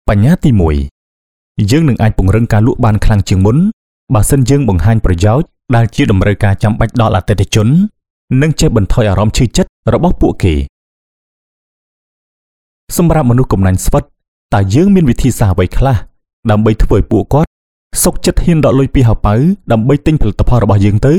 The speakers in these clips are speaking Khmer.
បញ្ញត្តិទី1យើងនឹងអាចពង្រឹងការលក់បានខ្លាំងជាងមុនបើសិនយើងបង្ហាញប្រយោជន៍ដែលជាតម្រូវការចាំបាច់ដល់អតិថិជននិងចេះបន្ថយអារម្មណ៍ឈឺចិត្តរបស់ពួកគេសម្រាប់មនុស្សកំណាញ់ស្វិតតើយើងមានវិធីសាស្ត្រអ្វីខ្លះដើម្បីធ្វើឲ្យពួកគាត់សុខចិត្តហ៊ានដកលុយពីហោប៉ៅដើម្បីទិញផលិតផលរបស់យើងទៅ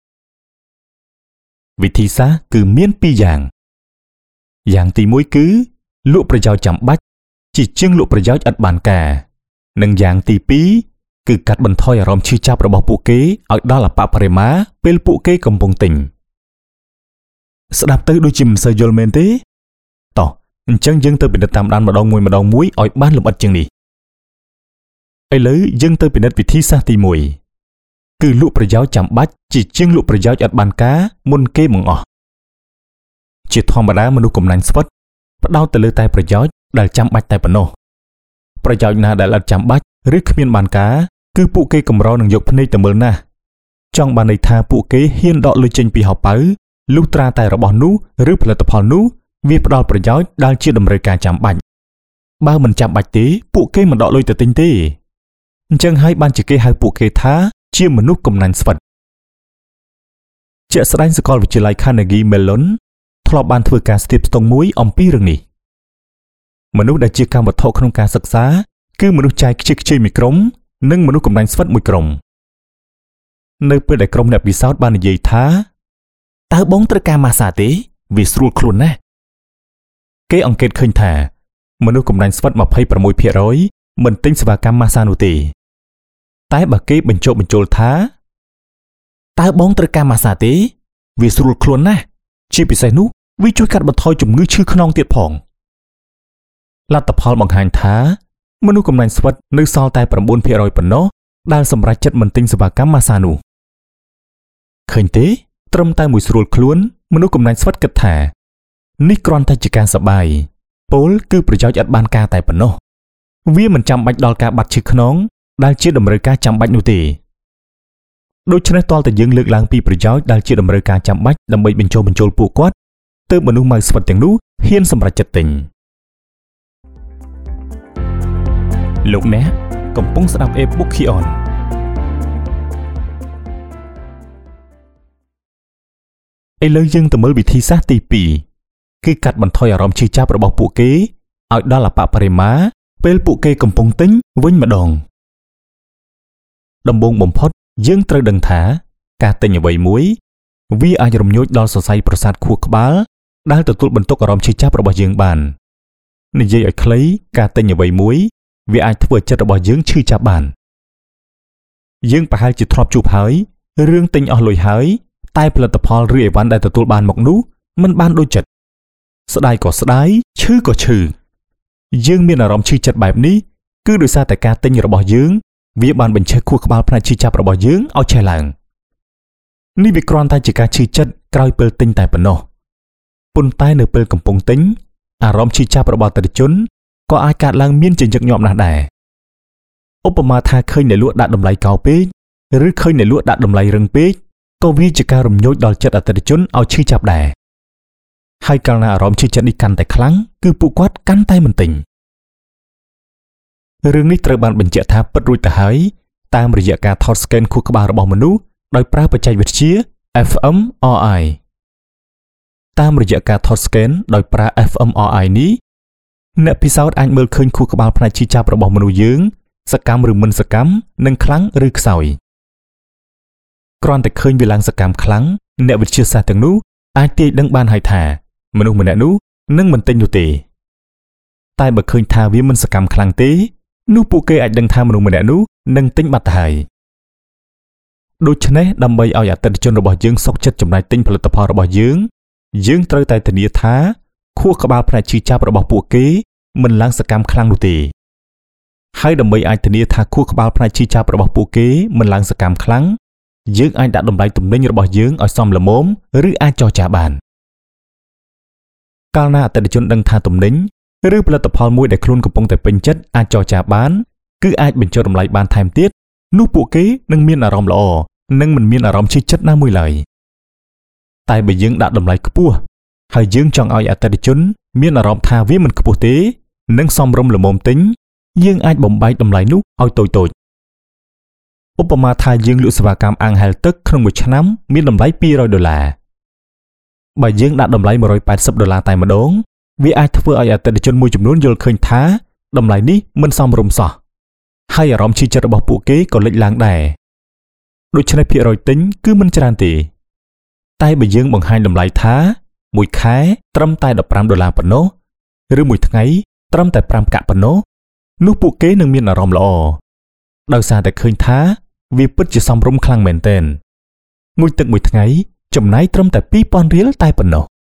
វិធីសាស្ត្រគឺមាន2យ៉ាងទី1គឺលក់ប្រយោជន៍ចាំបាច់ជាជាងលក់ប្រយោជន៍ឥតបានការនិងយ៉ាងទី2គឺកាត់បន្ថយអារម្មណ៍ឈឺចាប់របស់ពួកគេឲ្យដល់អបបរិមាពេលពួកគេកំពុងទិញស្ដាប់ទៅដូចជាមិនសូវយល់មែនទេតោះអញ្ចឹងយើងទៅពិនិត្យតាមដានម្ដងមួយឲ្យបានលម្អិតជាងនេះឥឡូវយើងទៅពិនិត្យវិធីសាស្ត្រទី1គឺលក់ប្រយោជន៍ចាំបាច់ជាជាងលក់ប្រយោជន៍ឥតបានការមុនគេបង្អស់ជាធម្មតាមនុស្សកំណាញ់ស្វិតផ្ដោតទៅលើតែប្រយោជន៍ដែលចាំបាច់តែប៉ុណ្ណោះប្រយោជន៍ណាដែលឥតចាំបាច់ឬគ្មានបានការគឺពួកគេកម្រនឹងយកភ្នែកទៅមើលណាស់ចង់បានន័យថាពួកគេហ៊ានដកលុយចេញពីហោប៉ៅលុះត្រាតែរបស់នោះឬផលិតផលនោះវាផ្ដល់ប្រយោជន៍ដែលជាតម្រូវការចាំបាច់បើមិនចាំបាច់ទេពួកគេមិនដកលុយទៅទិញទេអញ្ចឹងហើយបានជាគេហៅពួកគេថាជាមនុស្សកំណាញ់ស្វិតជាក់ស្ដែងសាកលវិទ្យាល័យ Carnegie Mellon ធ្លាប់បានធ្វើការស្ទាបស្ទង់មួយអំពីរឿងនេះមនុស្សដែលជាកម្មវត្ថុក្នុងការសិក្សាគឺមនុស្សចាយខ្ជិលខ្ជាយមួយក្រុមនិងមនុស្សកំណាញ់ស្វិតមួយក្រុមនៅពេលដែលក្រុមអ្នកពិសោធន៍បាននិយាយថាតើបងត្រូវការម៉ាសាទេវាស្រួលខ្លួនណាស់គេអង្កេតឃើញថាមនុស្សកំណាញ់ស្វិត 26% មិនទិញសេវាកម្មម៉ាសានោះទេតែបើគេបញ្ចុះបញ្ចូលថាតើបងត្រូវការម៉ាសាទេវាស្រួលខ្លួនណាស់ជាពិសេសនោះវាជួយកាត់បន្ថយជំងឺឈឺខ្នងទៀតផងលទ្ធផលបង្ហាញថាមនុស្សកំណាញ់ស្វិតនៅសល់តែ 9% ប៉ុណ្ណោះដែលសម្រេចចិត្តមិនទិញសេវាកម្មម៉ាសានោះឃើញទេត្រឹមតែមួយស្រួលខ្លួនមនុស្សកំណាញ់ស្វិតគិតថានេះគ្រាន់តែជាការសប្បាយពោលគឺប្រយោជន៍ឥតបានការតែប៉ុណ្ណោះវាមិនចាំបាច់ដល់ការបាត់ឈឺខ្នងដែលជាតម្រូវការចាំបាច់នោះទេដូច្នេះតើតើយើងលើកឡើងពីប្រយោជន៍ដែលជាតម្រូវការចាំបាច់ដើម្បីបញ្ចូលពួកគាត់ទើបមនុស្សម៉ៅស្វិតទាំងនោះហ៊ានសម្រេចចិត្តទិញលោកអ្នកកំពុងស្ដាប់ e-book Kion ឥឡូវយើងទៅមើលវិធីសាស្ត្រទី2គឺកាត់បន្ថយអារម្មណ៍ឈឺចាប់របស់ពួកគេឲ្យដល់អបបរិមាពេលពួកគេកំពុងទិញវិញម្ដងដំបូងបំផុតយើងត្រូវដឹងថាការទិញអ្វីមួយវាអាចរំញោចដល់សរសៃប្រសាទខួរក្បាលដែលទទួលបន្ទុកអារម្មណ៍ឈឺចាប់របស់យើងបាននិយាយឲ្យខ្លីការទិញអ្វីមួយវាអាចធ្វើចិត្តរបស់យើងឈឺចាប់បានយើងប្រហែលជាធ្លាប់ជួបហើយរឿងទិញអស់លុយហើយតែផលិតផលឬអីវ៉ាន់ដែលទទួលបានមកនោះមិនបានដូចចិត្តស្ដាយក៏ស្ដាយឈឺក៏ឈឺយើងមានអារម្មណ៍ឈឺចិត្តបែបនេះគឺដោយសារតែការទិញរបស់យើងវាបានបញ្ឆេះខួរក្បាលផ្នែកឈឺចាប់របស់យើងឲ្យឆេះឡើងនេះវាគ្រាន់តែជាការឈឺចិត្តក្រោយពេលទិញតែប៉ុណ្ណោះប៉ុន្តែនៅពេលកំពុងទិញអារម្មណ៍ឈឺចាប់របស់អតិថិជនក៏អាចកើតឡើងមានជាញឹកញាប់ណាស់ដែរឧបមាថាឃើញអ្នកលក់ដាក់តម្លៃកោពេកឬឃើញអ្នកលក់ដាក់តម្លៃរឹងពេកក៏វាជាការរំញោចដល់ចិត្តអតិថិជនឲ្យឈឺចាប់ដែរហើយកាលណាអារម្មណ៍ឈឺចិត្តនេះកាន់តែខ្លាំងគឺពួកគាត់កាន់តែមិនទិញរឿងនេះត្រូវបានបញ្ជាក់ថាពិតរួចទៅហើយតាមរយៈការថតស្កេនខួរក្បាលរបស់មនុស្សដោយប្រើបច្ចេកវិទ្យា fMRI តាមរយៈការថតស្កេនដោយប្រើ fMRI នេះអ្នកពិសោធន៍អាចមើលឃើញខួរក្បាលផ្នែកឈឺចាប់របស់មនុស្សយើងសកម្មឬមិនសកម្មនិងខ្លាំងឬខ្សោយគ្រាន់តែឃើញវាឡើងសកម្មខ្លាំងអ្នកវិទ្យាសាស្ត្រទាំងនោះអាចទាយដឹងបានហើយថាមនុស្សម្នាក់នោះនឹងមិនទិញនោះទេតែបើឃើញថាវាមិនសកម្មខ្លាំងទេនោះពួកគេអាចដឹងថាមនុស្សម្នាក់នោះនឹងទិញបាត់ទៅហើយដូច្នេះដើម្បីឲ្យអតិថិជនរបស់យើងសុខចិត្តចំណាយទិញផលិតផលរបស់យើងត្រូវតែធានាថាខួរក្បាលផ្នែកឈឺចាប់របស់ពួកគេមិនឡើងសកម្មខ្លាំងនោះទេហើយដើម្បីអាចធានាថាខួរក្បាលផ្នែកឈឺចាប់របស់ពួកគេមិនឡើងសកម្មខ្លាំងយើងអាចដាក់តម្លៃទំនិញរបស់យើងឲ្យសមល្មមឬអាចចរចាបានកាលណាអតិថិជនដឹងថាទំនិញឬផលិតផលមួយដែលខ្លួនកំពុងតែពេញចិត្តអាចចរចាបានគឺអាចបញ្ចុះតម្លៃបានថែមទៀតនោះពួកគេនឹងមានអារម្មណ៍ល្អនិងមិនមានអារម្មណ៍ឈឺចិត្តណាមួយឡើយតែបើយើងដាក់តម្លៃខ្ពស់ហើយយើងចង់ឲ្យអតិថិជនមានអារម្មណ៍ថាវាមិនខ្ពស់ទេនិងសមរម្យល្មមទិញយើងអាចបំបែកតម្លៃនោះឲ្យតូចៗឧបមាថាយើងលក់សេវាកម្មអាំងហែលទឹកក្នុងមួយឆ្នាំមានតម្លៃ$200បើយើងដាក់តម្លៃ$180តែម្ដងវាអាចធ្វើឲ្យអតិថិជនមួយចំនួនយល់ឃើញថាតម្លៃនេះមិនសមរម្យសោះហើយអារម្មណ៍ឈឺចិត្តរបស់ពួកគេក៏លេចឡើងដែរដូច្នេះភាគរយទិញគឺមិនច្រើនទេតែបើយើងបង្ហាញតម្លៃថាមួយខែត្រឹមតែ$15ប៉ុណ្ណោះឬមួយថ្ងៃត្រឹមតែ5កាក់ប៉ុណ្ណោះនោះពួកគេនឹងមានអារម្មណ៍ល្អដោយសារតែឃើញថាវាពិតជាសមរម្យខ្លាំងមែនទែនមួយទឹកមួយថ្ងៃចំណាយត្រឹមតែ$2,000តែប៉ុណ្ណោះ